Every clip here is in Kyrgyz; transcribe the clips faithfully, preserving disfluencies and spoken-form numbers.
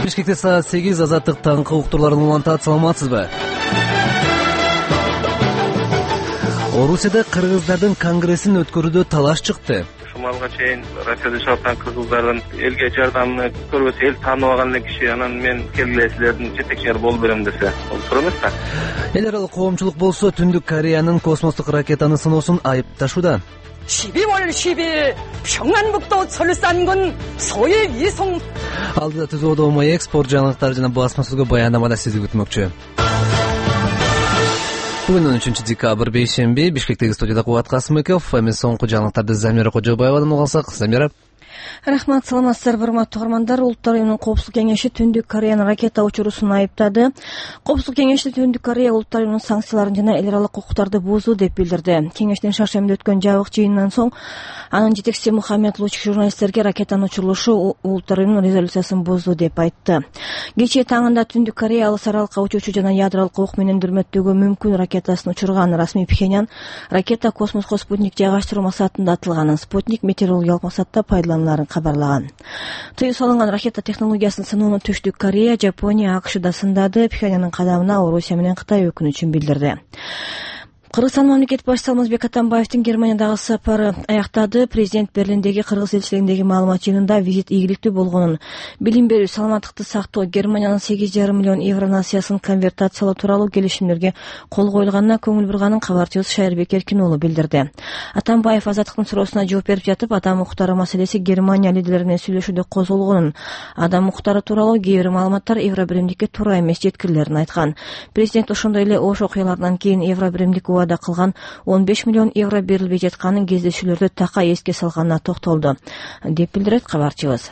Бишкекте саат сегиз азаттык таңкы уктурларын улантат. Саламатсызбы? Орусияда кыргыздардын конгрессин өткөрүүдө талаш чыкты. Ушумалга чейин Россияда жашап кыргыздардын элге жардамын көрбөсө эл тааныбаган эле киши, анан мен келгиле силердин жетекчилери болуп берем десе, бул туура эмес да. Эл аралык коомчулук болсо Түндүк Кореянын космостук ракетаны сыноосун айыпташууда. 십이월 십일 평안북도 철산군 소위 위성 Алдыда түзүүдө Маек спорт жаңылыктары жана басма сөзгө баяндамада сизди күтмөкчү. Бүгүн он үчүнчү декабрь бейшемби Бишкектеги студияда Кубат Касымбеков, эми соңку жаңылыктарды Замира Кожобаевадан угансак. Замира. Рахмат, саламатсыздарбы, урматтуу угармандар. Улуттар уюмунун Коопсуздук кеңеши Түндүк Кореянын ракета учуруусун айыптады. Коопсуздук кеңеши Түндүк Корея улуттар уюмунун санкцияларын жана эл аралык укуктарды бузуу деп билдирди. Кеңештин шаршембиде өткөн жабык жыйынынан соң анын жетекчиси Мухаммед Лучик журналисттерге ракетанын учурулушу улуттар уюмунун резолюциясын бузуу деп айтты. Кечээ таңында Түндүк Корея алыс аралыкка учуучу жана ядролук ок менен дүрмөттөөгө мүмкүн ракетасын учурган. Расмий Пхеньян ракета космоско спутник жайгаштыруу максатында атылганын, спутник метеорологиялык максатта пайдаланыларын кабарлаган. Тыюу салынган ракета технологиясын сыноону Түштүк Корея, Жапония, АКШ да сындады. Пхеньяндын кадамына Орусия менен Кытай өкүнүчүн билдирди. Кыргызстан мамлекет башчысы Алмазбек Атамбаевдин Германиядагы сапары аяктады. Президент Берлиндеги кыргыз элчилигиндеги маалымат жыйынында визит ийгиликтүү болгонун, билим берүү, саламаттыкты сактоо, Германиянын сегиз жарым миллион евро насыясын конвертациялоо тууралуу келишимдерге кол коюлганына көңүл бурганын кабарчыбыз Шайырбек Эркин уулу билдирди. Атамбаев азаттыктын суроосуна жооп берип жатып, адам укуктары маселеси Германия лидерлери менен сүйлөшүүдө козголгонун, адам укуктары тууралуу кээ бир маалыматтар евро биримдикке туура эмес жеткирилерин айткан. Президент ошондой эле ош окуялардан кийин евро биримдик да кылган он беш миллион евро берилбей жатканын кездешүүлөрдө такай эске салганына токтолду, деп билдирет кабарчыбыз.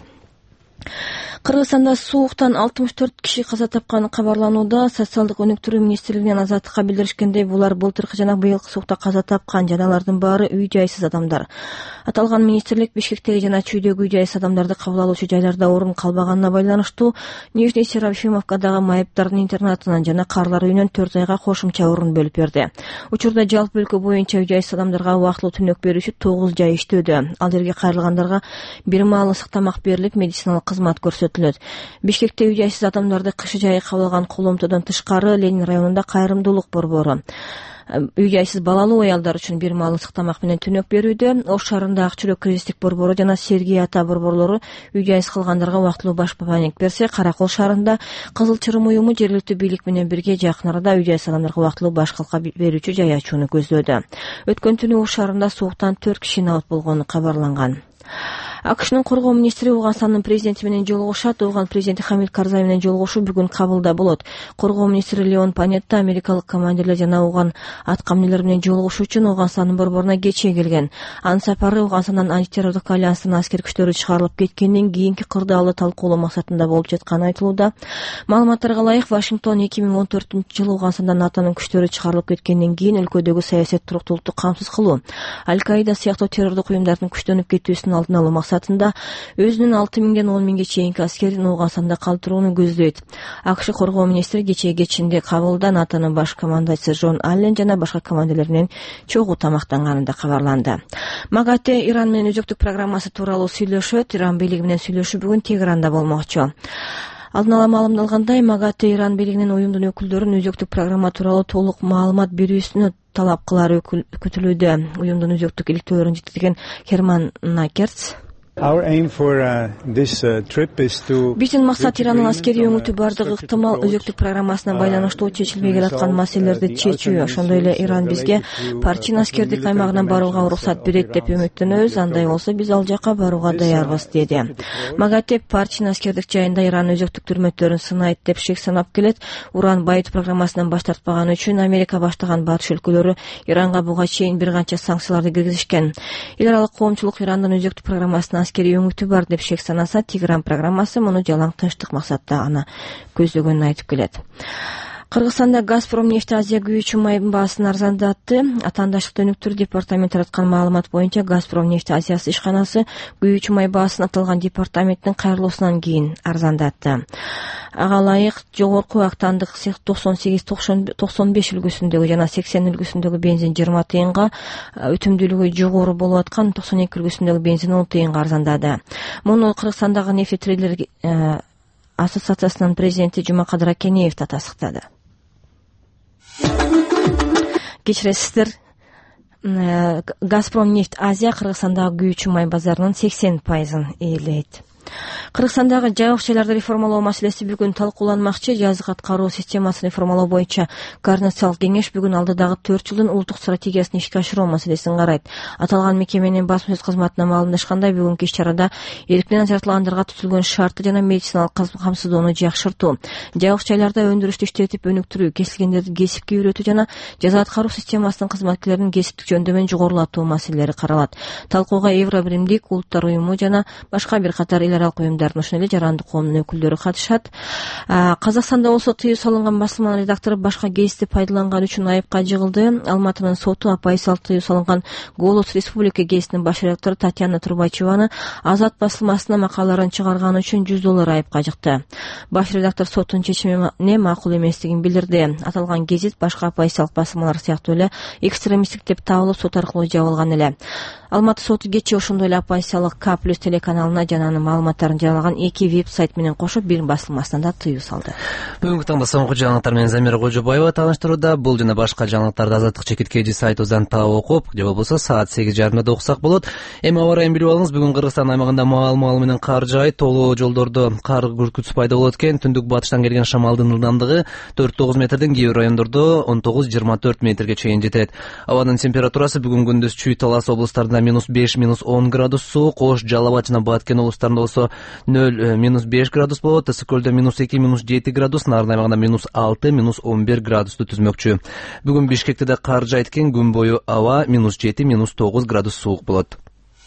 Кыргызстанда сууктан алтымыш төрт киши каза тапканы кабарланууда. Социалдык өнүктүрүү министрлигинен азаттыкка билдиришкендей, булар былтыркы жана быйылкы суукта каза тапкан жана алардын баары үй жайсыз адамдар. Аталган министрлик Бишкектеги жана Чүйдөгү үй жайсыз адамдарды кабыл алуучу жайларда орун калбаганына байланыштуу Нижний Серафимовкадагы майыптардын интернатынан жана карлар үйүнөн төрт айга кошумча орун бөлүп берди. Учурда жалпы өлкө боюнча үй жайсыз адамдарга убактылуу түнөк берүүчү тогуз жай иштөөдө. Ал жерге кайрылгандарга бир маал ысык тамак берилип, медициналык кызмат көрсөтүлөт. Бишкекте үй жайсыз адамдарды кышы жайы кабыл алган коломтодон тышкары Ленин районунда кайрымдуулук борбору үй жайсыз балалуу аялдар үчүн бир маал ысык тамак менен түнөк берүүдө. Ош шаарында Ак Чүрөк кризистик борбору жана Сергей Ата борборлору үй жайсыз кылгандарга убактылуу баш папаник берсе, Каракол шаарында Кызыл Чырым уюму жергиликтүү бийлик менен бирге жакын арада үй жайсыз адамдарга убактылуу баш калка берүүчү жай ачууну көздөөдө. Өткөн түнү Ош шаарында сууктан төрт киши набат болгону кабарланган. АКШнын коргоо министри Ооганстандын президенти менен жолугушат. Ооган президенти Хамид Карзай менен жолугушуу бүгүн Кабылда болот. Коргоо министри Леон Панетта америкалык командирлер жана Ооган аткаминерлер менен жолугушуу үчүн Ооганстандын борборуна кечээ келген. Анын сапары Ооганстандан антитеррорлук альянстын аскер күчтөрү чыгарылып кеткенден кийинки кырдаалды талкуулоо максатында болуп жатканы айтылууда. Маалыматтарга ылайык, Вашингтон эки миң он төртүнчү жылы Ооганстандан НАТОнун күчтөрү чыгарылып кеткенден кийин өлкөдөгү саясий туруктуулукту камсыз кылуу, Аль-Каида сыяктуу террордук уюмдардын күчтөнүп кетүүсүнүн алдын алуу максатында өзүнүн алты миңден он миңге чейинки аскерин Ооганстанда калтырууну көздөйт. АКШ коргоо министри кечээ кечинде Кабылда НАТОнун баш командачысы Джон Аллен жана башка командирлер менен чогуу тамактанганы да кабарланды. МАГАТЭ Иран менен өзөктүк программасы тууралуу сүйлөшөт. Иран бийлиги менен сүйлөшүү бүгүн Тегеранда болмокчу. Алдын ала маалымдалгандай, МАГАТЭ Иран бийлигинин уюмдун өкүлдөрүн өзөктүк программа тууралуу толук маалымат берүүсүнө талап кылары күтүлүүдө. Уюмдун өзөктүк иликтөөлөрүн жеткирген Херман Накерц Биздин максат Ирандын аскерий өңүтү бардыгы ыктымал өзөктүк программасына байланыштуу чечилбей келаткан маселелерди чечүү. Ошондой эле Иран бизге Парчин аскердик аймагына барууга уруксат берет деп үмүттөнөбүз. Андай болсо биз ал жака барууга даярбыз, деди. МАГАТЭ Парчин аскердик жайында Иран өзөктүк түрмөттөрүн сынайт деп шек санап келет. Уран байытуу программасынан баш тартпаганы үчүн Америка баштаган батыш өлкөлөрү Иранга буга чейин бир канча санкцияларды киргизишкен. Эл аралык коомчулук Ирандын өзөктүк программасына аскерий өңүтү бар деп шек санаса, Тегеран программасы муну жалаң тынчтык максатта аны көздөгөнүн айтып келет. Кыргызстанда Газпром нефть Азия күйүүчү майдын баасын арзандатты. Атаандаштыкты өнүктүрүү департаменти тараткан маалымат боюнча Газпром нефть Азиясы ишканасы күйүүчү май баасын аталган департаменттин кайрылуусунан кийин арзандатты. Ага ылайык жогорку актандык токсон сегиз токсон беш үлгүсүндөгү жана сексен үлгүсүндөгү бензин жыйырма тыйынга, өтүмдүүлүгү жогору болуп аткан токсон эки үлгүсүндөгү бензин он тыйынга арзандады. Муну Кыргызстандагы нефть трейдерлер ассоциациясынын президенти Жумакадыр Акенеев да тастыктады. Кечиресиздер, Газпром нефть Азия Кыргызстандагы күйүүчү май базарынын сексен пайызын ээлейт. Кыргызстандагы жайык жайларды реформалоо маселеси бүгүн талкууланмакчы. Жазык аткаруу системасын реформалоо боюнча координациялык кеңеш бүгүн алдыдагы төрт жылдын улуттук стратегиясын ишке ашыруу маселесин карайт. Аталган мекеменин басма сөз кызматына маалымдашкандай, бүгүнкү иш-чарада элек менен жартылгандырга түзүлгөн шартты жана медициналык камсыздоону жакшыртуу, жайык жайларда өндүрүштү иштетип өнүктүрүү, кесилгендерди кесипке үйрөтүү жана жаза аткаруу системасынын кызматкерлеринин кесиптик жөндөмүн жогорулатуу маселелери каралат. Талкууга Евро биримдик улуттар уюму жана башка бир катар эл аралык уюмдардын, ошондой эле жарандык коомдун өкүлдөрү катышат. Казакстанда болсо тыюу салынган басылманын редактору башка гезитти пайдаланган үчүн айыпка жыгылды. Алматынын соту апайсал тыюу салынган «Голос Республика» гезитинин баш редактору Татьяна Турбачеваны Азат басылмасына макалаларын чыгарганы үчүн жүз доллар айыпка жыкты. Баш редактор соттун чечимине макул эместигин билдирди. Аталган гезит башка апайсалык басылмалар сыяктуу эле экстремисттик деп табылып, сот аркылуу жабылган эле. Алматы соту кечээ ошондой эле апайсалык К плюс телеканалына жана анын маалыматтарын жарыялаган эки веб-сайт менен кошуп бир басылмасына да тыюу салды. Бүгүнкү таңда соңку жаңылыктар менен Замира Кожобаева тааныштырууда. Бул жана башка жаңылыктарды Азаттык чекиткеji сайтыбыздан таап окуп, же болбосо саат сегиз жарымда окусак болот. Эми аба райын билип алыңыз. Бүгүн Кыргызстан аймагында маал-маал менен кар жаайт. Толуу жолдордо кар бүркүтү пайда болот экен. Түндүк батыштан келген шамалдын ылдамдыгы төрт тогуз метрден, кээ бир райондордо он тогуз жыйырма төрт метрге чейин жетет. Абанын температурасы бүгүн күндүз Чүй, Талас облустарында минус беш минус он градус суук, Ош, Жалал абад жана Баткен облустарында болсо нөл минус беш градус болот. Ысык көлдө минус эки минус жети градус, Нарын аймагында минус алты минус он бир градусту түзмөкчү. Бүгүн Бишкекте да кар жаайт экен. Күн бою аба минус жети минус тогуз градус суук болот.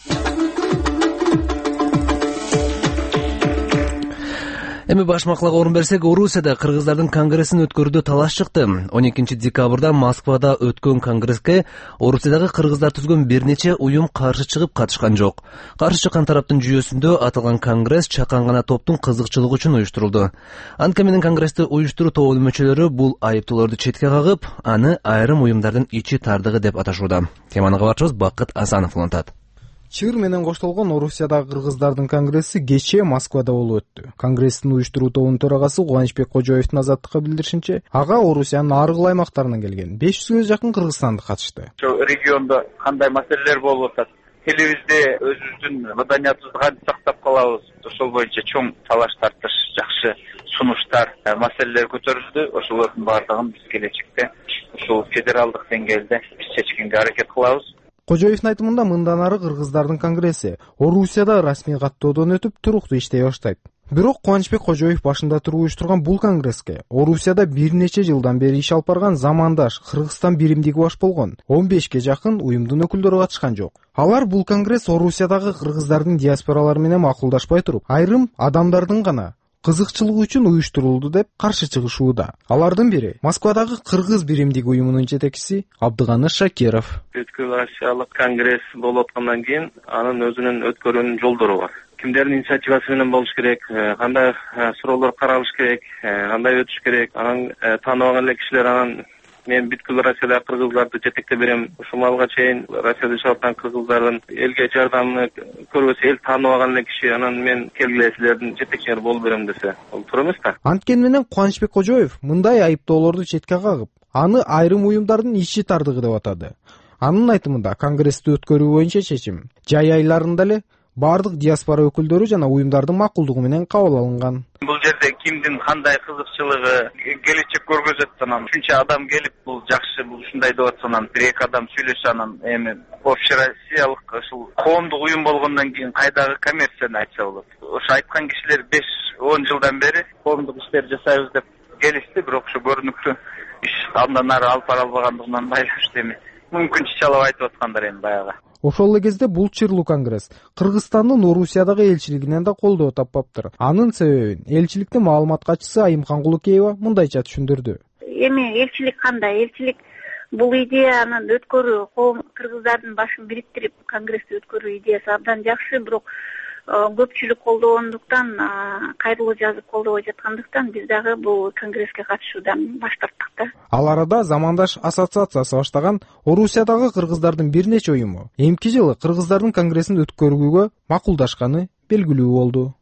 Эми баш макалага орун берсек, Орусияда кыргыздардын конгрессин өткөрүүдө талаш чыкты. он экинчи декабрда Москвада өткөн конгресске Орусиядагы кыргыздар түзгөн бир нече уюм каршы чыгып катышкан жок. Каршы чыккан тараптын жүйөсүндө аталган конгресс чакан гана топтун кызыкчылыгы үчүн уюштурулду. Анткени менен конгрессти уюштуруу тобунун мүчөлөрү бул айыптоолорду четке кагып, аны айрым уюмдардын ичи тардыгы деп аташууда. Теманы кабарчыбыз Бакыт Асанов улантат. Чыр менен коштолгон Орусиядагы кыргыздардын конгресси кечээ Москвада болуп өттү. Конгресстин уюштуруу тобунун төрагасы Кубанычбек Кожоевдун Азаттыкка билдиришинче, ага Орусиянын ар кыл аймактарынан келген беш жүзгө жакын кыргызстандык катышты. Ошо региондо кандай маселелер болуп атат? Элибизде өзүбүздүн маданиятыбызды кантип сактап калабыз? Ошол боюнча чоң талаш тартыш, жакшы сунуштар, маселелер көтөрүлдү. Ошолордун баардыгын биз келечекте ушул федералдык деңгээлде биз чечкенге аракет кылабыз. Кожоевдун айтымында мындан ары кыргыздардын конгресси Орусияда расмий каттоодон өтүп туруктуу иштей баштайт. Бирок Кубанычбек Кожоев башында туруп уюштурган бул конгресске Орусияда бир нече жылдан бери иш алып барган замандаш Кыргызстан биримдиги баш болгон он бешке жакын уюмдун өкүлдөрү катышкан жок. Алар бул конгресс Орусиядагы кыргыздардын диаспоралары менен макулдашпай туруп, айрым адамдардын гана кызыкчылыгы үчүн уюштурулду деп каршы чыгышууда. Алардын бири Москвадагы Кыргыз биримдиги уюмунун жетекчиси Абдыганы Шакиров. Бүткүл Азиялык конгресс болуп аткандан кийин анын өзүнүн өткөрүүнүн жолдору бар. Кимдердин инициативасы менен болуш керек, кандай суроолор каралыш керек, кандай өтүш керек, анан тааныбаган эле кишилер анан мен бүткүл Россияда кыргыздарды жетектеп берем. Ушул малга чейин Россияда жашап аткан кыргыздардын элге жардамын көрбөсө эл тааныбаган эле киши, анан мен келгиле силердин жетекчиңер болуп берем десе, бул туура эмес да. Анткени менен Кубанычбек Кожоев мындай айыптоолорду четке кагып, аны айрым уюмдардын ичи тардыгы деп атады. Анын айтымында конгрессти өткөрүү боюнча чечим жай айларында эле бардык диаспора өкүлдөрү жана уюмдардын макулдугу менен кабыл алынган. Бул жерде кимдин кандай кызыкчылыгы, келечек көргөзөт анан үчүнчү адам келип бул жакшы, бул ушундай деп атса анан бир эки адам сүйлөшүп анан эми общероссиялык ушул коомдук уюм болгондон кийин кайдагы коммерцияны айтса болот. Ошо айткан кишилер беш он жылдан бери коомдук иштер жасайбыз деп келишти, бирок ошо көрүнүктүү иш андан ары алып бара албагандыгынан байланыштуу эми мүмкүн чалап айтып аткандар эми баягы. Ошол эле кезде бул чырлуу конгресс Кыргызстандын Орусиядагы элчилигинен да колдоо таппаптыр. Анын себебин элчиликтин маалымат катчысы Айымкан Кулукеева мындайча түшүндүрдү. Эми элчилик кандай? Элчилик бул идеянын өткөрүү, коом кыргыздардын башын бириктирип конгрессти өткөрүү идеясы абдан жакшы, бирок көпчүлүк колдогондуктан, кайрылуу жазып колдобой жаткандыктан биз дагы бул конгресске катышуудан баш тарттык да. Ал арада замандаш ассоциациясы баштаган Орусиядагы кыргыздардын бир нече уюму эмки жылы кыргыздардын конгрессин өткөрүүгө макулдашканы белгилүү болду.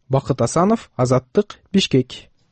Бакыт Асанов, Азаттык, Бишкек.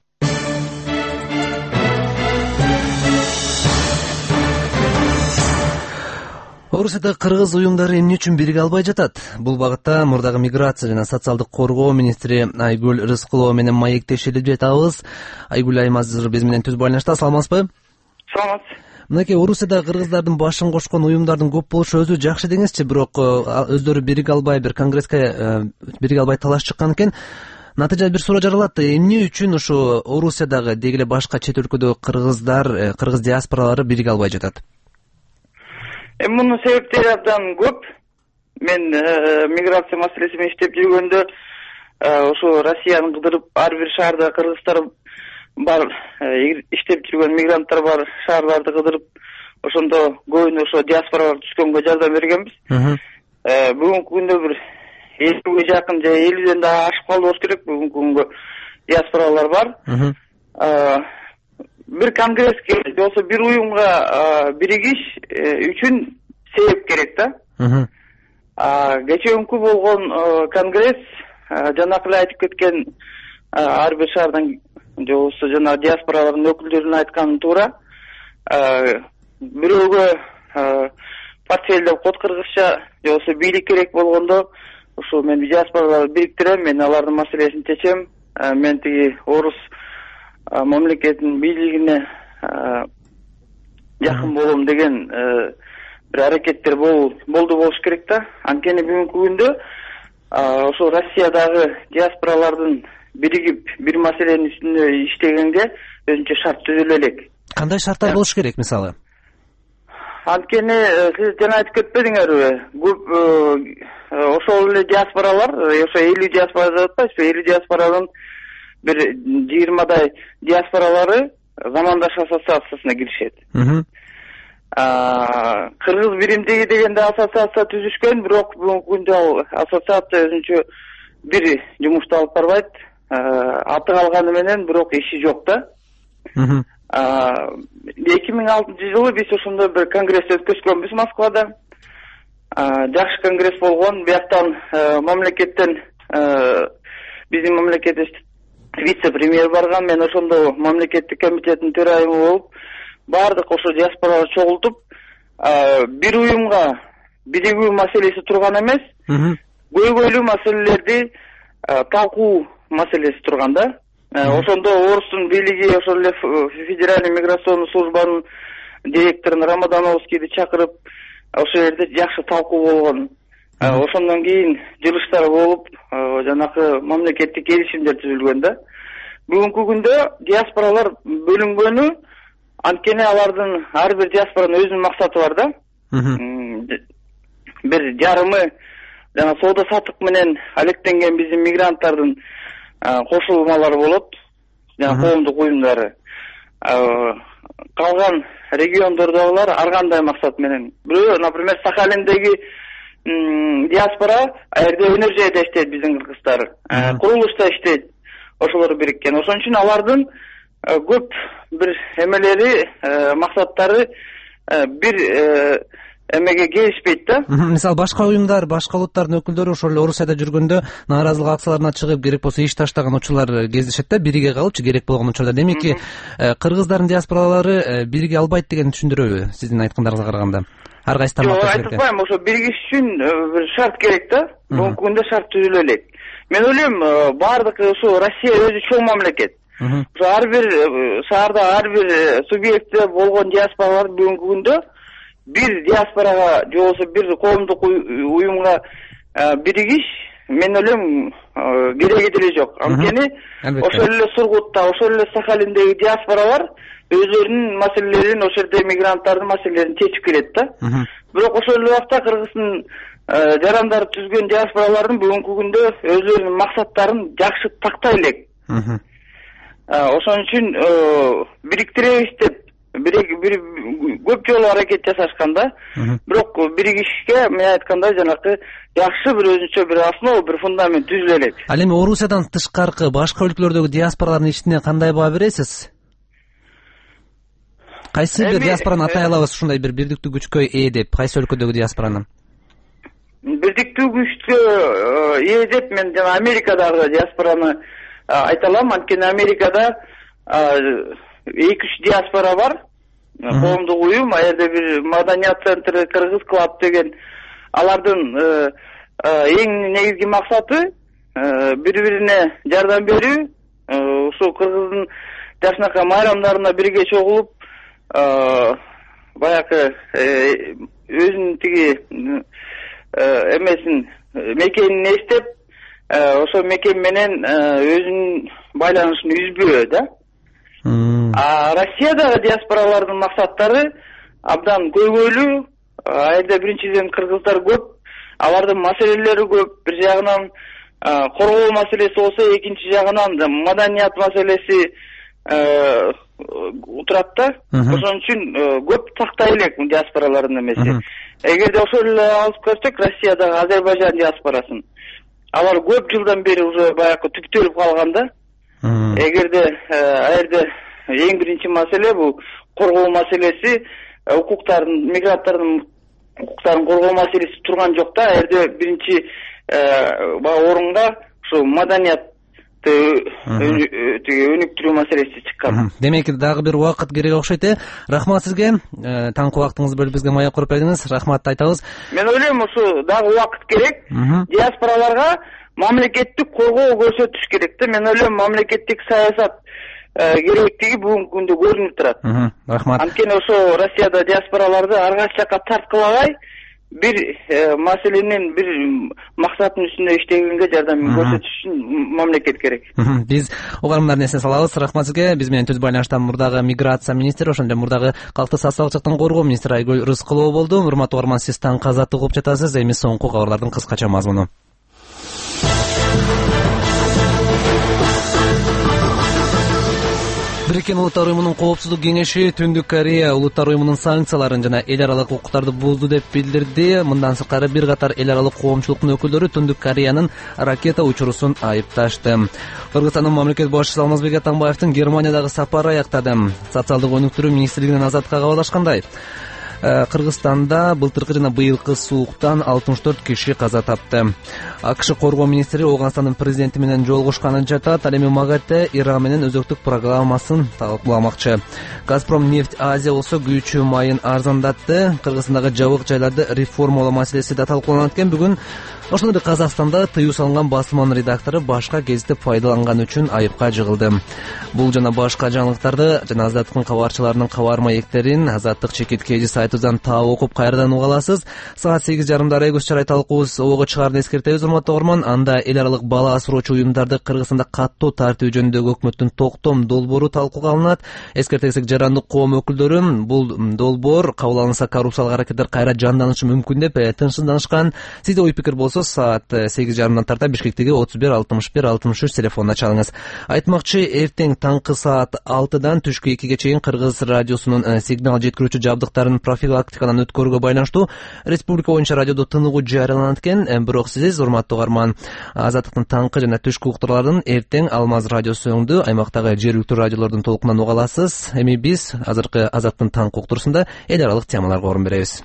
Орусияда кыргыз уюмдары эмне үчүн бириге албай жатат? Бул багытта мурдагы миграция жана социалдык коргоо министри Айгүл Рыскулова менен маектешилип жатабыз. Айгүл айым азыр биз менен түз байланышта. Саламатсызбы? Саламатсыз. Мынакей Орусияда кыргыздардын башын кошкон уюмдардын көп болушу өзү жакшы деңизчи, бирок өздөрү бириге албай бир конгресске бириге албай талаш чыккан экен. Натыйжада бир суроо жаралат. Эмне үчүн ушу Орусиядагы деги эле башка чет өлкөдөгү кыргыздар, кыргыз диаспоралары бириге албай жатат? Эми мунун себептери абдан көп. Мен миграция маселеси менен иштеп жүргөндө ошо Россияны кыдырып ар бир шаарда кыргыздар бар, иштеп жүргөн мигранттар бар шаарларды кыдырып, ошондо көбүнө ошо диаспоралар түшкөнгө жардам бергенбиз. Бүгүнкү күндө бир элүүгө жакын же элүүдөн да ашып калды болуш керек бүгүнкү күнгө диаспоралар бар. Бир конгресске же болбосо бир уюмга биригиш үчүн себеп керек да. Кечээ болгон конгресс жанакы эле айтып кеткен ар бир шаардан же болбосо жана диаспоралардын өкүлдөрүнүн айтканы туура. Бирөөгө портфелдеп код кыргызча же болбосо бийлик керек болгондо ушул мен диаспораларды бириктирем, мен алардын маселесин чечем. Мен тиги орус мамлекетинин бийлигине жакын болом деген бир аракеттер болду болуш керек да. Анткени бүгүнкү күндө ошол Россиядагы диаспоралардын биригип бир маселенин үстүндө иштегенге өзүнчө шарт түзүлө элек. Кандай шарттар болуш керек мисалы? Анткени сиз жана айтып кетпедиңерби? Көп ошол эле диаспоралар, ошо элүү диаспора деп атпайсызбы? элүү диаспоранын бир жыйырмадай диаспоралары замандаш ассоциациясына киришет. Кыргыз биримдиги дегенде ассоциация түзүшкөн, бирок бүгүнкү күндө ал ассоциация өзүнчө бир жумушту алып барбайт. Аты калганы менен бирок иши жок да. эки миң алтынчы жылы биз ошондо бир конгресс өткөзгөнбүз Москвада. Жакшы конгресс болгон. Бияктан мамлекеттен биздин мамлекетте вице-премьер барган. Мен ошондо мамлекеттик комитеттин төрайымы болуп, баардык ошо диаспораларды чогултуп, бир уюмга биригүү маселеси турган эмес, көйгөйлүү маселелерди талкуу маселеси турган да. Ошондо орустун бийлиги ошол эле федеральный миграционный службанын директорун Рамадановскийди чакырып, ошол жерде жакшы талкуу болгон. Ошондон кийин жылыштар болуп, жанакы мамлекеттик келишимдер түзүлгөн да. Бүгүнкү күндө диаспоралар бөлүнгөнү, анткени алардын ар бир диаспоранын өзүнүн максаты бар да. Бир жарымы жана соода саттык менен алектенген биздин мигранттардын кошулмалары болот, жана коомдук уюмдары. Калган региондордогулар ар кандай максат менен. Бирөө, например, Сахалиндеги диаспора аерде энергияда иштейт биздин кыргыздар. Курулушта иштейт. Ошолор бириккен. Ошон үчүн алардын көп бир эмелери, максаттары бир эмеге келишпейт да. Мисалы башка уюмдар, башка улуттардын өкүлдөрү ошол Орусияда жүргөндө нааразылык акцияларына чыгып, керек болсо иш таштаган учурлар кездешет да, бириге калыпчы керек болгон учурда. Демеки, кыргыздардын диаспоралары бириге албайт деген түшүндүрөбү сиздин айткандарыңызга караганда? Ар кайсы тармакта керек? Жок, айтпайм, ошо биригиш үчүн бир шарт керек да. Бүгүнкү күндө шарт түзүлө элек. Мен ойлойм, баардык ошо Россия өзү чоң мамлекет. Ошо ар бир шаарда, ар бир субъектте болгон диаспоралар бүгүнкү күндө бир диаспорага же болбосо бир коомдук уюмга биригиш, мен ойлойм, кереги деле жок. Анткени ошол эле Сургутта, ошол эле Сахалиндеги диаспоралар өзлөрүнүн маселелерин, ошол жерде мигранттардын маселелерин чечип келет да. Бирок ошол эле убакта Кыргыздын жарандары түзгөн диаспоралардын бүгүнкү күндө өзлөрүнүн максаттарын жакшы тактай элек. Ошон үчүн бириктиребиз деп бир көп жолу аракет жасашкан да. Бирок биригишке мен айткандай жанакы жакшы бир өзүнчө бир основа, бир фундамент түзүлө элек. Ал эми Орусиядан тышкаркы башка өлкөлөрдөгү диаспоралардын ишине кандай баа бересиз? Кайсы бир диаспораны атай алабыз ушундай бир бирдиктүү күчкө ээ деп, кайсы өлкөдөгү диаспораны? бирдиктүү күчкө ээ деп мен жана Америкадагы диаспораны айта алам. Анткени Америкада эки үч диаспора бар, коомдук уюм, ал жерде бир маданият центри, Кыргыз клуб деген. Алардын эң негизги максаты бири бирине жардам берүү. Ушул Кыргыздын жакшынакай майрамдарына бирге чогулуп, баягы өзүнүн тиги эмесин, мекенин эстеп, ошол мекен менен өзүнүн байланышын үзбөө да. А Россиядагы диаспоралардын максаттары абдан көйгөйлүү. Ал жерде биринчиден кыргыздар көп, алардын маселелери көп. Бир жагынан коргоо маселеси болсо, экинчи жагынан маданият маселеси турат да. Ошон үчүн көп тактай элек диаспоралардын эмеси. Эгерде ошол эле алып көрсөк, Россиядагы Азербайжан диаспорасын, алар көп жылдан бери уже баягы түптөлүп калган да. Эгерде ал жерде эң биринчи маселе бул коргоо маселеси, укуктардын, мигранттардын укуктарын коргоо маселеси турган жок да. Ал жерде биринчи орунга ушу маданият өнүктүрүү маселеси чыккан. Демек, дагы бир убакыт керек окшойт э. Рахмат сизге. Таңкы убактыңызды бөлүп бизге маек куруп бердиңиз. Рахматты айтабыз. Мен ойлойм, ушу дагы убакыт керек. Диаспораларга мамлекеттик коргоо көрсөтүш керек да. Мен ойлойм, мамлекеттик саясат керектиги бүгүнкү күндө көрүнүп турат. Рахмат. Анткени ошо Россияда диаспораларды ар кайсы жакка тарткылабай, бир маселенин, бир максаттын үстүндө иштегенге жардам көрсөтүш үчүн мамлекет керек. Биз угарымдардын эсине салабыз. Рахмат сизге. Биз менен түз байланышта мурдагы миграция министри, ошондой мурдагы калктык социалдык жактан коргоо министри Айгүл Рыскулова болду. Урматтуу угарман, сиз Таңкы Азаттык угуп жатасыз. Эми соңку кабарлардын кыскача мазмуну. Бириккен Улуттар уюмунун коопсуздук кеңеши Түндүк Корея Улуттар уюмунун санкцияларын жана эл аралык укуктарды бузду деп билдирди. Мындан сырткары бир катар эл аралык коомчулуктун өкүлдөрү Түндүк Кореянын ракета учурусун айыпташты. Кыргызстандын мамлекет башчысы Алмазбек Атамбаевдин Германиядагы сапары аяктады. Социалдык өнүктүрүү министрлигинин азаттыкка кабарлашкандай, Кыргызстанда былтыркы жана быйылкы сууктан алтымыш төрт киши каза тапты. АКШ коргоо министри Ооганстандын президенти менен жолугушканын жатат. Ал эми МАГАТЭ Иран менен өзөктүк программасын талкууламакчы. Газпром нефть Азия болсо күйүүчү майын арзандатты. Кыргызстандагы жабык жайларды реформалоо маселеси да талкууланат экен. Бүгүн ошондой эле Казакстанда тыюу салынган басманын редактору башка гезитти пайдаланган үчүн айыпка жыгылды. Бул жана башка жаңылыктарды жана Азаттыктын кабарчыларынын кабар маектерин Азаттык чекиткеji сайтыбыздан таап окуп кайрадан уга аласыз. Саат сегиз жарымда Райгус чарай талкуубуз ого чыгаарын эскертебиз, урматтуу угарман. Анда эл аралык бала асыроочу уюмдарды Кыргызстанда каттуу тартуу жөнүндөгү өкмөттүн токтом долбоору талкууга алынат. Эскертесек, жарандык коом өкүлдөрү бул долбоор кабыл алынса коррупциялык аракеттер кайра жанданышы мүмкүн деп тынчсызданышкан. Сизде ой пикир болсо саат сегиз жарымдан тарта Бишкектеги отуз бир алтымыш бир алтымыш үч телефонуна чалыңыз. Айтмакчы, эртең таңкы саат алтыдан түшкү экиге чейин Кыргыз радиосунун сигнал жеткирүүчү жабдыктарын профилактикадан өткөрүүгө байланыштуу республика боюнча радиодо тыныгуу жарыяланат экен. Бирок сиз, урматтуу угарман, Азаттыктын таңкы жана түшкү уктурларын эртең Алмаз радиосу өңдү аймактагы жергиликтүү радиолордун толкунан уга аласыз. Эми биз азыркы Азаттыктын таңкы уктурусунда эл аралык темаларга орун беребиз.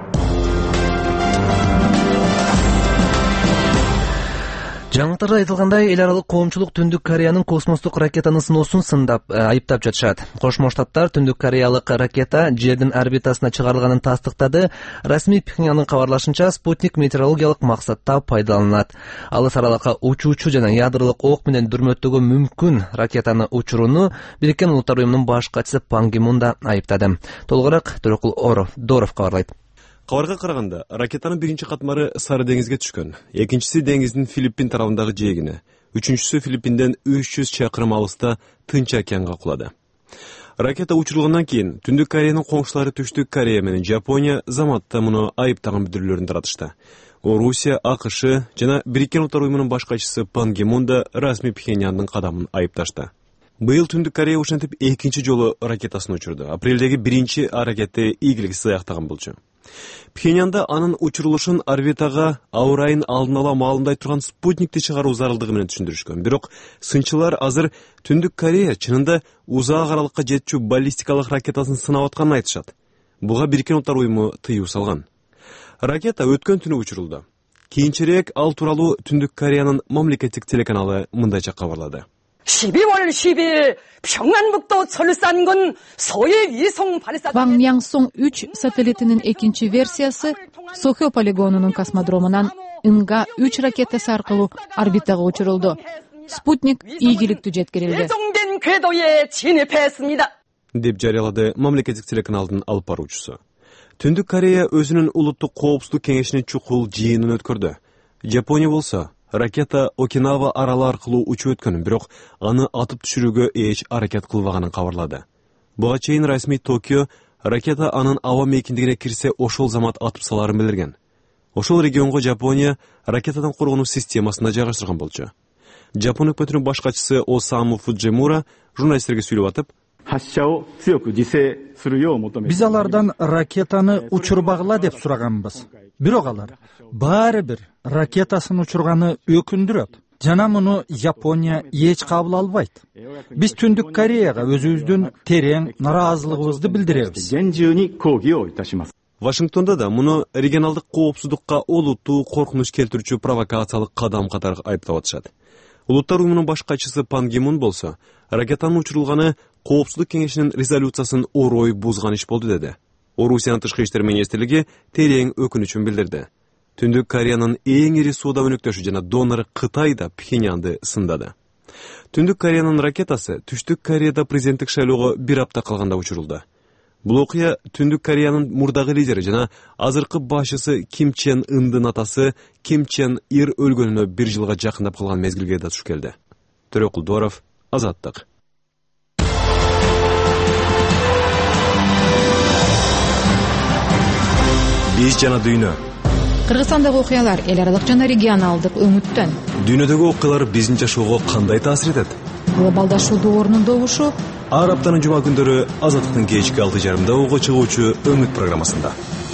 Жаңылыктарда айтылгандай, эл аралык коомчулук Түндүк Кореянын космостук ракетаны сыноосун сындап, айыптап жатышат. Кошмо Штаттар Түндүк Кореялык ракета жердин орбитасына чыгарылганын тастыктады. Расмий Пхеньяндын кабарлашынча, спутник метеорологиялык максатта пайдаланылат. Алыс аралыкка учуучу жана ядролук ок менен дүрмөттөгө мүмкүн ракетаны учурууну Бириккен Улуттар уюмунун баш катчысы Пан Ги Мун да айыптады. Толугураак Төрөкул Доров кабарлайт. Кабарга караганда, ракетанын биринчи катмары Сары деңизге түшкөн, экинчиси деңиздин Филиппин тарабындагы жээгине, үчүнчүсү Филиппинден үч жүз чакырым алыста Тынч океанга кулады. Ракета учурулгандан кийин Түндүк Кореянын коңшулары Түштүк Корея менен Жапония заматта муну айыптаган билдирүүлөрүн таратышты. Орусия, АКШ жана Бириккен Улуттар уюмунун баш катчысы Пан Ги Мун да расмий Пхеньяндын кадамын айыпташты. Быйыл Түндүк Корея ушинтип экинчи жолу ракетасын учурду. Апрелдеги биринчи аракети ийгиликсиз аяктаган болчу. Пхеньянда анын учурулушун орбитага ауа райын алдын ала маалымдай турган спутникти чыгаруу зарылдыгы менен түшүндүрүшкөн. Бирок сынчылар азыр Түндүк Корея чынында узак аралыкка жетчү баллистикалык ракетасын сынап атканын айтышат. Буга Бириккен Улуттар уюму тыюу салган. Ракета өткөн түнү учурулду. Кийинчерээк ал тууралуу Түндүк Кореянын мамлекеттик телеканалы мындайча кабарлады. 십이월 십일 평안북도 철산군 소위 위성 발사 Вангмянгсон үч сателлитинин экинчи версиясы Сохё полигонунун космодромунан Инга үч ракетасы аркылуу орбитага учурулду. Спутник ийгиликтүү жеткирилди. 예정된 궤도에 진입했습니다. деп жарыялады мамлекеттик телеканалдын алып баруучусу. Түндүк Корея өзүнүн улуттук коопсуздук кеңешинин чукул жыйынын өткөрдү. Жапония болсо ракета Окинава аралы аркылуу учуп өткөнүн, бирок аны атып түшүрүүгө эч аракет кылбаганын кабарлады. Буга чейин расмий Токио ракета анын аба мейкиндигине кирсе ошол замат атып саларын билдирген. Ошол регионго Жапония ракетадан коргонуу системасына жайгаштырган болчу. Жапон өкмөтүнүн баш катчысы Осаму Фуджимура журналисттерге сүйлөп атып, Биз алардан ракетаны учурбагыла деп сураганбыз. Бирок алар баары бир ракетасын учурганы өкүндүрөт. Жана муну Япония эч кабыл албайт. Биз Түндүк Кореяга өзүбүздүн терең нараазылыгыбызды билдиребиз. Вашингтонда да муну регионалдык коопсуздукка олуттуу коркунуч келтирүүчү провокациялык кадам катары айыптап атышат. Улуттар уюмунун баш катчысы Пан Ги Мун болсо, ракетанын учурулганы Коопсуздук кеңешинин резолюциясын орой бузган иш болду деди. Орусиянын тышкы иштер министрлиги терең өкүнүчүн билдирди. Түндүк Кореянын эң ири соода өнөктөшү жана донору Кытай да Пхеньянды сындады. Түндүк Кореянын ракетасы Түштүк Кореяда президенттик шайлоого бир апта калганда учурулду. Бул окуя Түндүк Кореянын мурдагы лидери жана азыркы башчысы Ким Чен Ындын атасы Ким Чен Ир өлгөнүнө бир жылга жакындап калган мезгилге да туш келди. Төрөкул Доров, Азаттык. Биз жана дүйнө. Кыргызстандагы окуялар эл аралык жана регионалдык өңүттөн. Дүйнөдөгү окуялар биздин жашоого кандай таасир этет? Глобалдашуудун орнундогушу ар аптанын жума күндөрү Азаттыктын кечки алты жарымда угу чыгуучу өңүт программасында.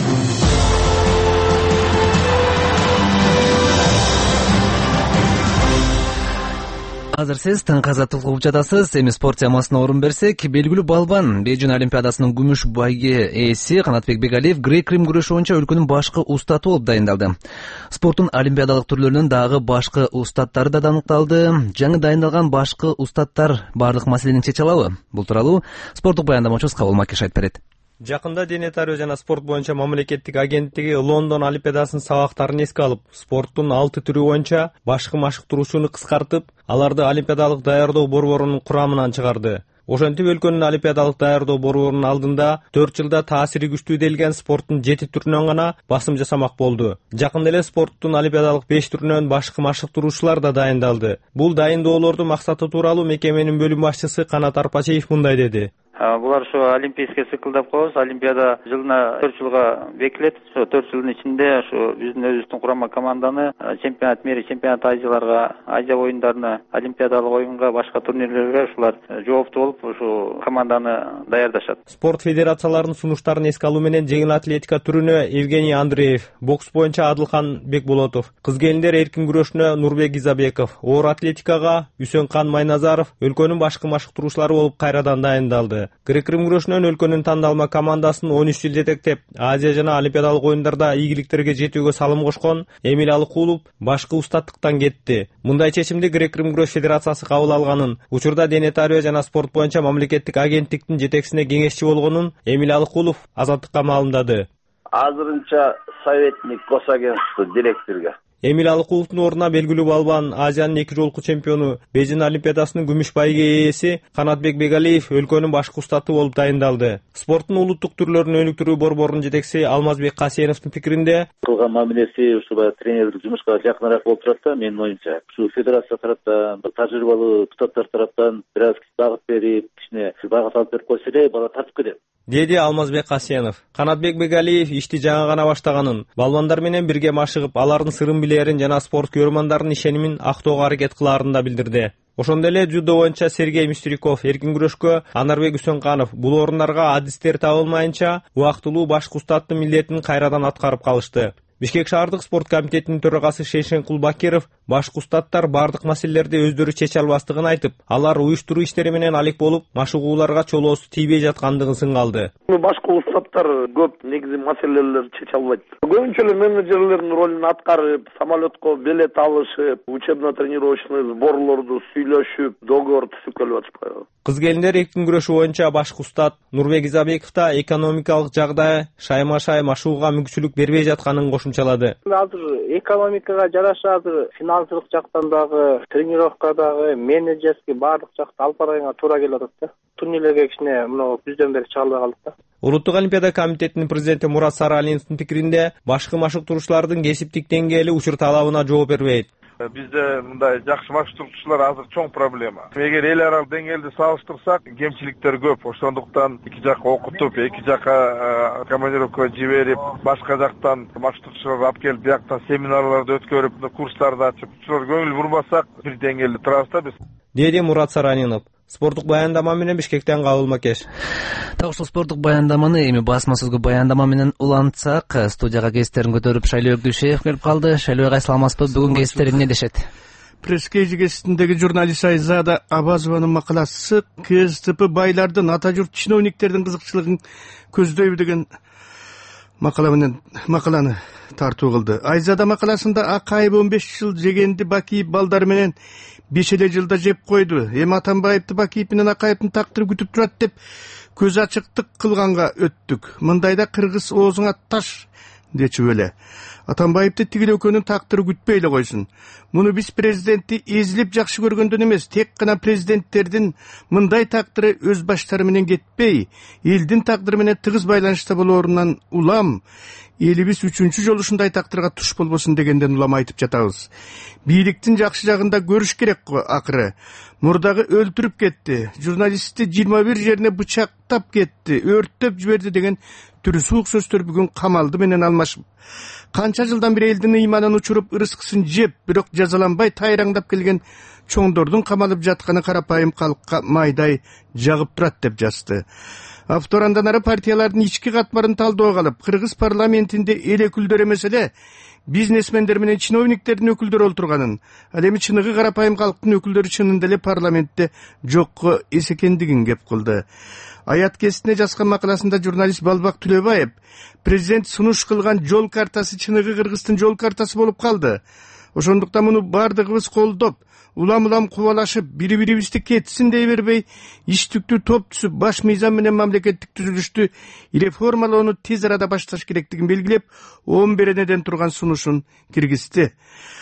Азыр сиз таңкы азаттык угуп жатасыз. Эми спорт темасына орун берсек, белгилүү балбан Бейжин Олимпиадасынын күмүш байге ээси Канатбек Бегалиев грек-рим күрөшү боюнча өлкөнүн башкы устаты болуп дайындалды. Спорттун олимпиадалык түрлөрүнүн дагы башкы устаттары да аныкталды. Жаңы дайындалган башкы устаттар баардык маселени чече алабы? Бул тууралуу спорттук баяндамачыбыз Кабыл Макиш айтып берет. Жакында дене тарбия жана спорт боюнча мамлекеттик агенттиги Лондон Олимпиадасынын сабактарын эске алып, спорттун алты түрү боюнча башкы машыктыруушуну кыскартып, аларды олимпиадалык даярдоо борборунун курамынан чыгарды. Ошентип өлкөнүн олимпиадалык даярдоо борборунун алдында төрт жылда таасири күчтүү делген спорттун жети түрүнөн гана басым жасамак болду. Жакында эле спорттун олимпиадалык беш түрүнөн башкы машыктыруушулар да дайындалды. Бул дайындоолордун максаты тууралуу мекеменин бөлүм башчысы Канат Арпачиев мындай деди. Булар ошо олимпийский цикл деп коебуз. Олимпиада жылына төрт жылга бекилет. Ошо төрт жылдын ичинде ошо биздин өзүбүздүн курама команданы чемпионат мири, чемпионат Азияларга, Азия оюндарына, олимпиадалык оюнга, башка турнирлерге ушулар жооптуу болуп, ошо команданы даярдашат. Спорт федерацияларынын сунуштарын эске алуу менен жеңил атлетика түрүнө Евгений Андреев, бокс боюнча Адылхан Бекболотов, кыз келиндер эркин күрөшүнө Нурбек Изабеков, оор атлетикага Үсөнкан Майназаров өлкөнүн башкы машыктыруушулары болуп кайрадан дайындалды. Грек-рим күрөшүнөн өлкөнүн тандалма командасын он үч жыл жетектеп, Азия жана олимпиадалык оюндарда ийгиликтерге жетүүгө салым кошкон Эмиль Алыкулов башкы устаттыктан кетти. Мындай чечимди Грек-рим күрөш федерациясы кабыл алганын, учурда дене тарбия жана спорт боюнча мамлекеттик агенттиктин жетекчисине кеңешчи болгонун Эмиль Алыкулов Азаттыкка маалымдады. Азырынча советник госагентства директорга. Эмиль Алыкуловдун ордуна белгилүү балбан Азиянын эки жолку чемпиону, Бейжин Олимпиадасынын күмүш байге ээси Канатбек Бегалиев өлкөнүн башкы устаты болуп дайындалды. Спорттун улуттук түрлөрүн өнүктүрүү борборунун жетекчиси Алмазбек Касеновдун пикиринде, кылган мамилеси ушу тренерлик жумушка жакыныраак болуп турат да, менин оюмча. Ушу федерация тараптан, тажрыйбалуу депутаттар тараптан бир аз багыт берип, кичине багыт алып берип койсо эле бала тартып кетет. Деди Алмазбек Касенов. Канатбек Бегалиев ишти жаңы гана баштаганын, балбандар менен бирге машыгып, алардын сырын билерин жана спорт көрөрмандардын ишенимин актоого аракет кылаарын да билдирди. Ошондой эле жудо боюнча Сергей Мистрюков, эркин күрөшкө Анарбек Үсөнканов бул орундарга адистер табылмайынча убактылуу башкы устаттын милдетин кайрадан аткарып калышты. Бишкек шаардык спорт комитетинин төрагасы Шейшен Кулбакиров башкы устаттар бардык маселелерди өздөрү чече албастыгын айтып, алар уюштуруу иштери менен алек болуп, машыгууларга чолоосу тийбей жаткандыгын сынгалды. Башкы устаттар көп негизи маселелерди чече албайт. Көбүнчө эле менеджерлердин ролун аткарып, самолетко билет алышып, учебно-тренировочный сборлорду сүйлөшүп, договор түзүп келип атышпайбы. Кыз-келиндер эркин күрөшүү боюнча башкы устат Нурбек Изабеков да экономикалык жагдай шайма-шай машыгууга мүмкүнчүлүк бербей жатканын кошумчалады. Азыр экономикага жараша азыр финансылык жактан дагы, тренировкадагы, менеджерский баардык жакта алып барганга туура келип атат да. Турнирлерге кичине мына күздөн бери чыга албай калдык да. Улуттук олимпиада комитетинин президенти Мурат Саралиновдун пикиринде, башкы машыктыруучулардын кесиптик деңгээли учур талабына жооп бербейт. Бизде мындай жакшы машыктыруучулар азыр чоң проблема. Эгер эл аралык деңгээлде салыштырсак, кемчиликтер көп. Ошондуктан эки жакка окутуп, эки жакка командировкага жиберип, башка жактан машыктыруучуларды алып келип, биякта семинарларды өткөрүп, курстарды ачып, ушулар көңүл бурбасак, бир деңгээлде турабыз да биз. Деди Мурат Саралинов. Спорттук баяндама менен Бишкектен Кабыл Макеш. Так ушул спорттук баяндаманы эми басма сөзгө баяндама менен улантсак, студияга кестерин көтөрүп Шайлоо Дүйшеев келип калды. Шайлоо агай, саламатсызбы? Бүгүн кестер эмне дешет? Пресс-кейжи гезитиндеги журналист Айзада Абазованын макаласы КСДП байлардын, ата журт чиновниктердин кызыкчылыгын көздөйбү деген макала менен макаланы тартуу кылды. Айзада макаласында Акаев он беш жыл жегенди Бакиев балдары менен беш эле жылда жеп койду. Эми Атамбаевди Бакиев менен Акаевдин тактыры күтүп турат деп көз ачыктык кылганга өттүк. Мындайда кыргыз оозуңа таш дечү эле. Атамбаевди тигил экөөнүн тактыры күтпөй эле койсун. Муну биз президентти эзилип жакшы көргөндөн эмес, тек гана президенттердин мындай тактыры өз баштары менен кетпей, элдин тагдыры менен тыгыз байланышта болоорунан улам, элибиз үчүнчү жолу ушундай тактырга туш болбосун дегенден улам айтып жатабыз. Бийликтин жакшы жагында көрүш керек го акыры. Мурдагы өлтүрүп кетти, журналистти жыйырма бир жерине бычактап кетти, өрттөп жиберди деген түрү суук сөздөр бүгүн камалды менен алмашып, канча жылдан бери элдин ыйманын учуруп, ырыскысын жеп, бирок жазаланбай тайраңдап келген чоңдордун камалып жатканы карапайым калкка майдай жагып турат деп жазды. Автор андан ары партиялардын ички катмарын талдоого алып, кыргыз парламентинде эл өкүлдөрү эмес эле бизнесмендер менен чиновниктердин өкүлдөрү олтурганын, ал эми чыныгы карапайым калктын өкүлдөрү чынында эле парламентте жокко эс экендигин кеп кылды. Аят кесине жазган макаласында журналист Балбак Түлөбаев президент сунуш кылган жол картасы чыныгы кыргыздын жол картасы болуп калды. Ошондуктан муну бардыгыбыз колдоп, улам-улам кубалашып, бири-бирибизди кетсин дей бербей, иштиктүү топ түзүп, баш мыйзам менен мамлекеттик түзүлүштү реформалоону тез арада башташ керектигин белгилеп, он беренеден турган сунушун киргизди.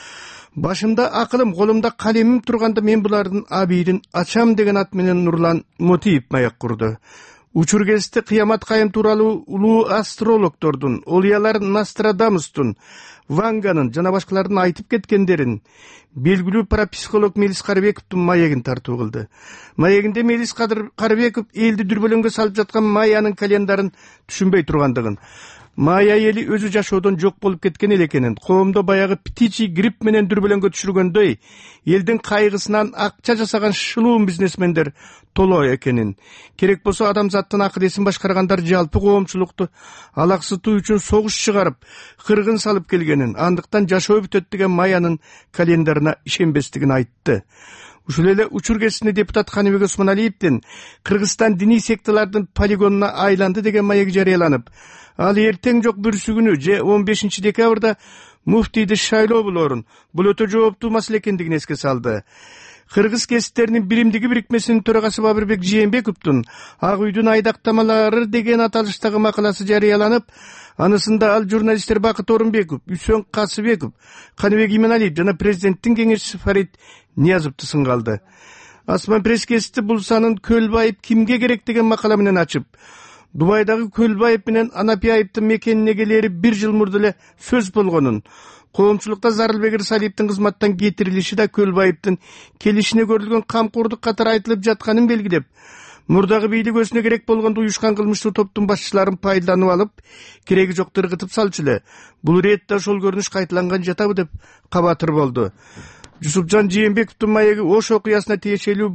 Башымда акылым, колумда калемим турганда мен булардын абийирин ачам деген ат менен Нурлан Мотиев маяк курду. Учур кезде кыямат кайым тууралуу улуу астрологдордун, олиялар Нострадамустун, Ванганын жана башкалардын айтып кеткендерин белгилүү парапсихолог Мелис Карыбековдун маегин тартуу кылды. Маегинде Мелис Карыбеков элди дүрбөлөңгө салып жаткан Майянын календарын түшүнбөй тургандыгын, Майя эли өзү жашоодон жок болуп кеткен эле экенин, коомдо баягы птичий грипп менен дүрбөлөңгө түшүргөндөй элдин кайгысынан акча жасаган шылуун бизнесмендер толоо экенин, керек болсо адамзаттын акыл эсин башкаргандар жалпы коомчулукту алаксытуу үчүн согуш чыгарып, кыргын салып келгенин, андыктан жашоо бүтөт деген Майянын календарына ишенбестигин айтты. Ушул эле учур кесине депутат Каныбек Осмоналиевдин Кыргызстан диний секталардын полигонуна айланды деген маеги жарыяланып, ал эртең жок бүрсүгүнү же он бешинчи декабрда муфтийди шайлоо болоорун, бул өтө жооптуу маселе экендигин эске салды. Кыргыз кесиптеринин биримдиги бирикмесинин төрагасы Бабырбек Жээнбековдун Ак үйдүн айдактамалары деген аталыштагы макаласы жарыяланып, анысында ал журналисттер Бакыт Орунбеков, Үсөн Касыбеков, Каныбек Иманалиев жана президенттин кеңешчиси Фарид Ниязовду сынгалды. Асман пресс-кесипти бул санын Көлбаев кимге керек деген макала менен ачып, Дубайдагы Көлбаев менен Анапиаевдин мекенине келери бир жыл мурда эле сөз болгонун, коомчулукта Зарылбек Ырсалиевдин кызматтан кетирилиши да Көлбаевдин келишине көрүлгөн камкордук катары айтылып жатканын белгилеп, мурдагы бийлик өзүнө керек болгондо уюшкан кылмыштуу топтун башчыларын пайдаланып алып, кереги жокто ыргытып салчу эле. Бул ретте ошол көрүнүш кайталанган жатабы деп кабатыр болду. Жусупжан Жээнбековдун маеги Ош окуясына тиешелүү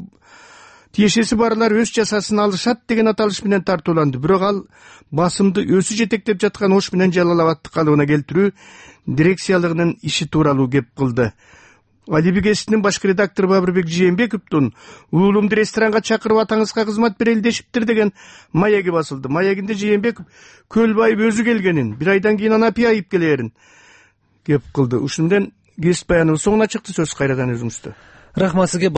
тиешеси барлар өз жазасын алышат деген аталыш менен тартууланды. Бирок ал басымды өзү жетектеп жаткан Ош менен Жалал Абадты калыбына келтирүү дирекциялыгынын иши тууралуу кеп кылды. Алиби кесинин башкы редактору Бабырбек Жээнбековдун уулумду ресторанга чакырып атаңызга кызмат берели дешиптир деген маяги басылды. Маягинде Жээнбеков Көлбаев өзү келгенин, бир айдан кийин аны апайып келерин кеп кылды. Ушунден кесип баяныбыз соңуна чыкты. Сөз кайрадан өзүңүздө. Рахмат сизге.